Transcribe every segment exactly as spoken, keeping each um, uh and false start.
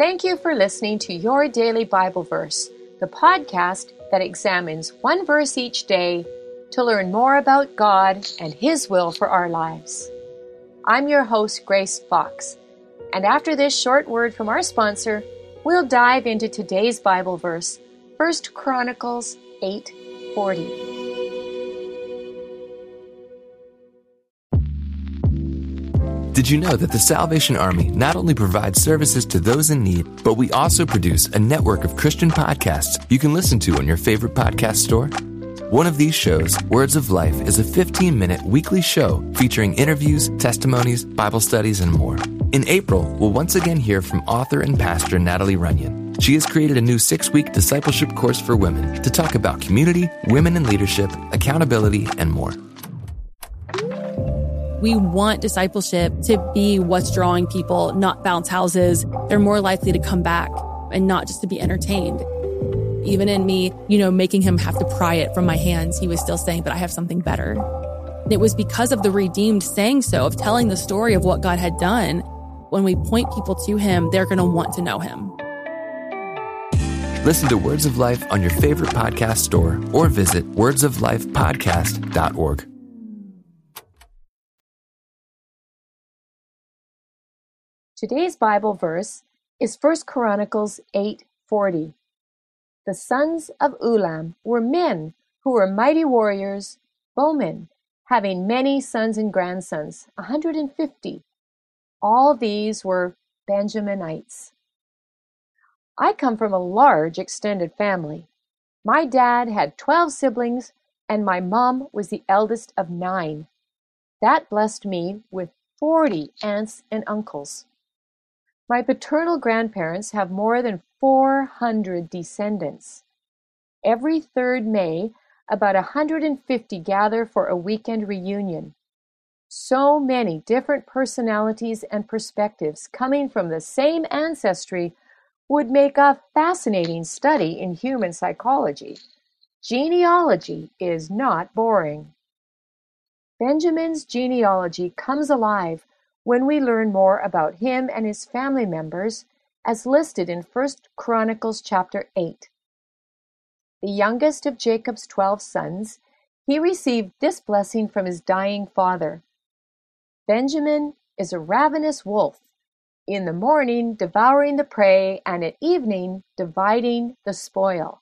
Thank you for listening to Your Daily Bible Verse, the podcast that examines one verse each day to learn more about God and His will for our lives. I'm your host, Grace Fox, and after this short word from our sponsor, we'll dive into today's Bible verse, First Chronicles eight forty. Did you know that the Salvation Army not only provides services to those in need, but we also produce a network of Christian podcasts you can listen to on your favorite podcast store? One of these shows, Words of Life, is a fifteen-minute weekly show featuring interviews, testimonies, Bible studies, and more. In April, we'll once again hear from author and pastor Natalie Runyon. She has created a new six-week discipleship course for women to talk about community, women in leadership, accountability, and more. We want discipleship to be what's drawing people, not bounce houses. They're more likely to come back and not just to be entertained. Even in me, you know, making him have to pry it from my hands, he was still saying, but I have something better. And it was because of the redeemed saying so, of telling the story of what God had done. When we point people to him, they're going to want to know him. Listen to Words of Life on your favorite podcast store or visit words of life podcast dot org. Today's Bible verse is First Chronicles eight forty. The sons of Ulam were men who were mighty warriors, bowmen, having many sons and grandsons, one hundred fifty. All these were Benjaminites. I come from a large extended family. My dad had twelve siblings, and my mom was the eldest of nine. That blessed me with forty aunts and uncles. My paternal grandparents have more than four hundred descendants. Every third May, about one hundred fifty gather for a weekend reunion. So many different personalities and perspectives coming from the same ancestry would make a fascinating study in human psychology. Genealogy is not boring. Benjamin's genealogy comes alive when we learn more about him and his family members as listed in First Chronicles chapter eight. The youngest of Jacob's twelve sons, he received this blessing from his dying father. Benjamin is a ravenous wolf, in the morning devouring the prey and at evening dividing the spoil.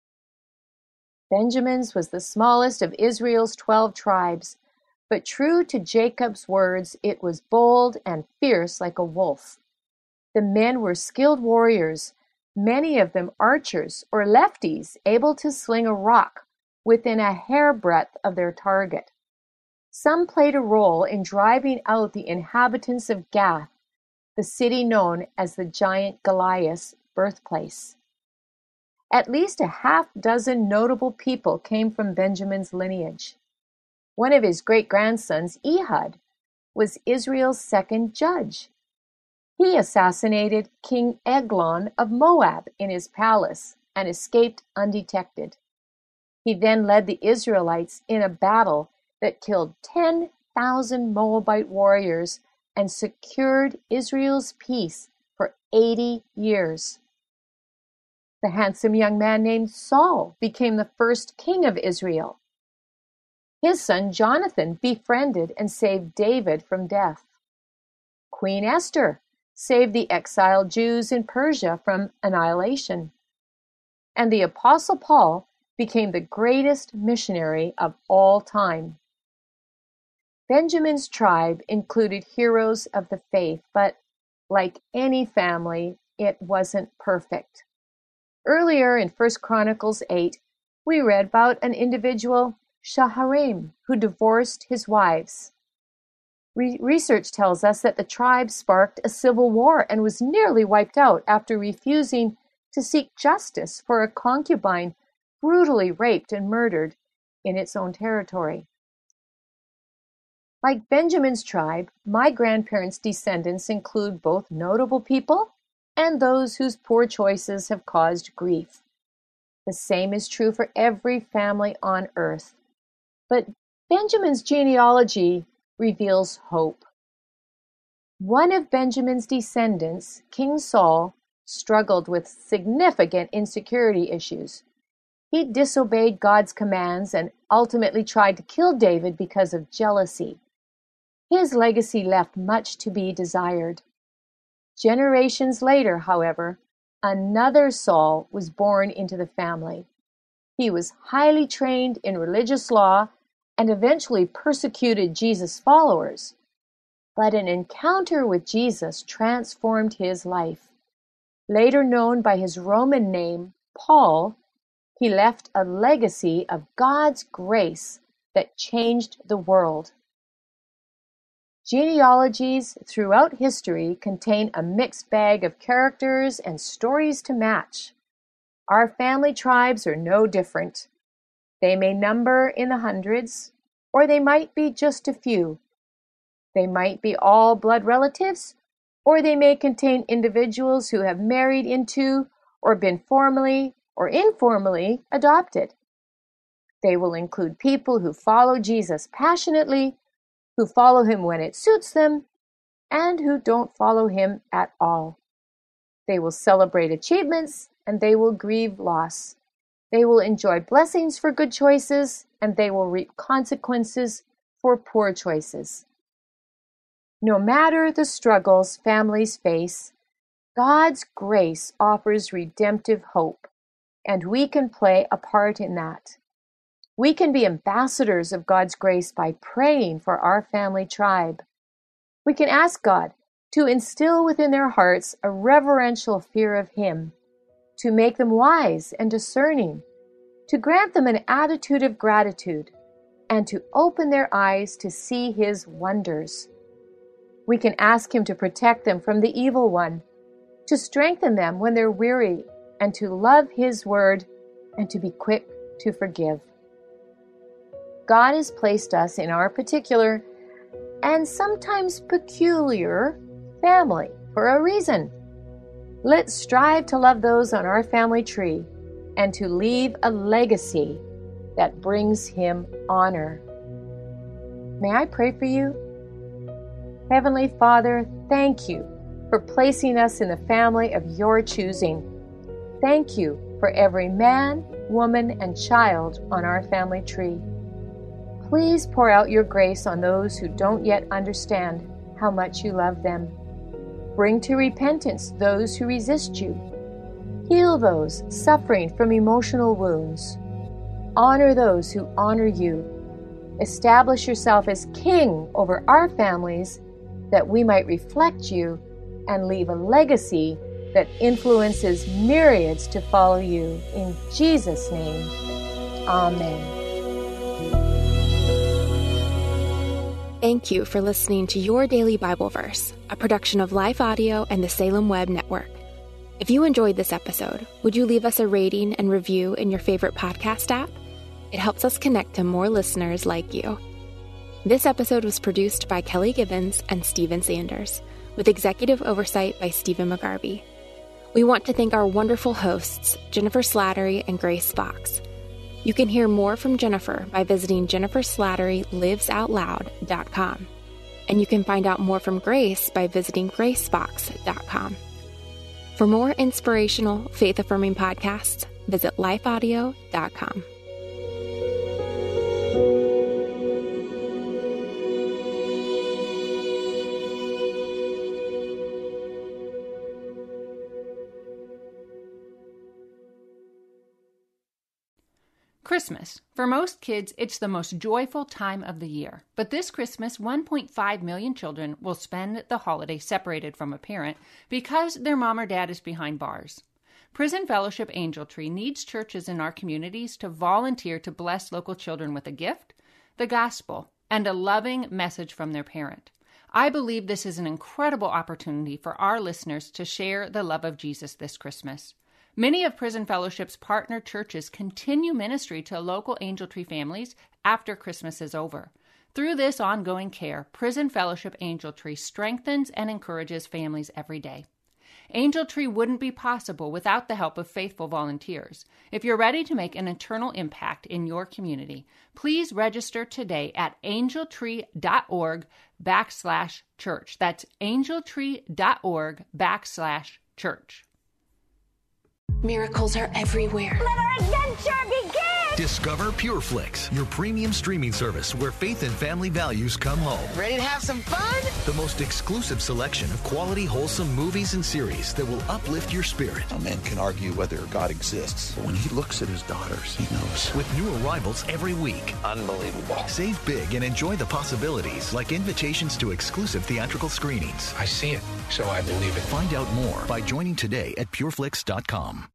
Benjamin's was the smallest of Israel's twelve tribes, but true to Jacob's words, it was bold and fierce like a wolf. The men were skilled warriors, many of them archers or lefties able to sling a rock within a hairbreadth of their target. Some played a role in driving out the inhabitants of Gath, the city known as the giant Goliath's birthplace. At least a half dozen notable people came from Benjamin's lineage. One of his great-grandsons, Ehud, was Israel's second judge. He assassinated King Eglon of Moab in his palace and escaped undetected. He then led the Israelites in a battle that killed ten thousand Moabite warriors and secured Israel's peace for eighty years. The handsome young man named Saul became the first king of Israel. His son Jonathan befriended and saved David from death. Queen Esther saved the exiled Jews in Persia from annihilation. And the Apostle Paul became the greatest missionary of all time. Benjamin's tribe included heroes of the faith, but like any family, it wasn't perfect. Earlier in First Chronicles eight, we read about an individual, Shaharaim, who divorced his wives. Re- research tells us that the tribe sparked a civil war and was nearly wiped out after refusing to seek justice for a concubine brutally raped and murdered in its own territory. Like Benjamin's tribe, my grandparents' descendants include both notable people and those whose poor choices have caused grief. The same is true for every family on earth. But Benjamin's genealogy reveals hope. One of Benjamin's descendants, King Saul, struggled with significant insecurity issues. He disobeyed God's commands and ultimately tried to kill David because of jealousy. His legacy left much to be desired. Generations later, however, another Saul was born into the family. He was highly trained in religious law and eventually persecuted Jesus' followers. But an encounter with Jesus transformed his life. Later known by his Roman name, Paul, he left a legacy of God's grace that changed the world. Genealogies throughout history contain a mixed bag of characters and stories to match. Our family tribes are no different. They may number in the hundreds, or they might be just a few. They might be all blood relatives, or they may contain individuals who have married into or been formally or informally adopted. They will include people who follow Jesus passionately, who follow him when it suits them, and who don't follow him at all. They will celebrate achievements, and they will grieve loss. They will enjoy blessings for good choices, and they will reap consequences for poor choices. No matter the struggles families face, God's grace offers redemptive hope, and we can play a part in that. We can be ambassadors of God's grace by praying for our family tribe. We can ask God to instill within their hearts a reverential fear of Him, to make them wise and discerning, to grant them an attitude of gratitude, and to open their eyes to see His wonders. We can ask Him to protect them from the evil one, to strengthen them when they're weary, and to love His word, and to be quick to forgive. God has placed us in our particular and sometimes peculiar family for a reason. Let's strive to love those on our family tree and to leave a legacy that brings Him honor. May I pray for you? Heavenly Father, thank you for placing us in the family of your choosing. Thank you for every man, woman, and child on our family tree. Please pour out your grace on those who don't yet understand how much you love them. Bring to repentance those who resist you. Heal those suffering from emotional wounds. Honor those who honor you. Establish yourself as King over our families, that we might reflect you and leave a legacy that influences myriads to follow you. In Jesus' name, amen. Thank you for listening to Your Daily Bible Verse, a production of Life Audio and the Salem Web Network. If you enjoyed this episode, would you leave us a rating and review in your favorite podcast app? It helps us connect to more listeners like you. This episode was produced by Kelly Gibbons and Stephen Sanders, with executive oversight by Stephen McGarvey. We want to thank our wonderful hosts, Jennifer Slattery and Grace Fox. You can hear more from Jennifer by visiting jennifer slattery lives out loud dot com. And you can find out more from Grace by visiting grace fox dot com. For more inspirational, faith-affirming podcasts, visit life audio dot com. Christmas. For most kids, it's the most joyful time of the year. But this Christmas, one point five million children will spend the holiday separated from a parent because their mom or dad is behind bars. Prison Fellowship Angel Tree needs churches in our communities to volunteer to bless local children with a gift, the gospel, and a loving message from their parent. I believe this is an incredible opportunity for our listeners to share the love of Jesus this Christmas. Many of Prison Fellowship's partner churches continue ministry to local Angel Tree families after Christmas is over. Through this ongoing care, Prison Fellowship Angel Tree strengthens and encourages families every day. Angel Tree wouldn't be possible without the help of faithful volunteers. If you're ready to make an eternal impact in your community, please register today at angeltree.org backslash church. That's angeltree.org backslash church. Miracles are everywhere. Let our adventure begin! Discover PureFlix, your premium streaming service where faith and family values come home. Ready to have some fun? The most exclusive selection of quality, wholesome movies and series that will uplift your spirit. A man can argue whether God exists, but when he looks at his daughters, he knows. With new arrivals every week. Unbelievable. Save big and enjoy the possibilities, like invitations to exclusive theatrical screenings. I see it, so I believe it. Find out more by joining today at pureflix dot com.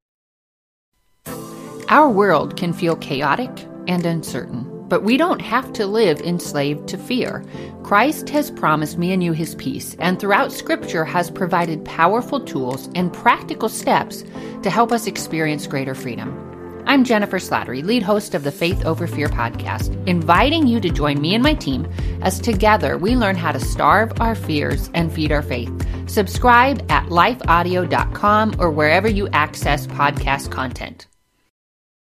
Our world can feel chaotic and uncertain, but we don't have to live enslaved to fear. Christ has promised me and you his peace, and throughout Scripture has provided powerful tools and practical steps to help us experience greater freedom. I'm Jennifer Slattery, lead host of the Faith Over Fear podcast, inviting you to join me and my team as together we learn how to starve our fears and feed our faith. Subscribe at life audio dot com or wherever you access podcast content.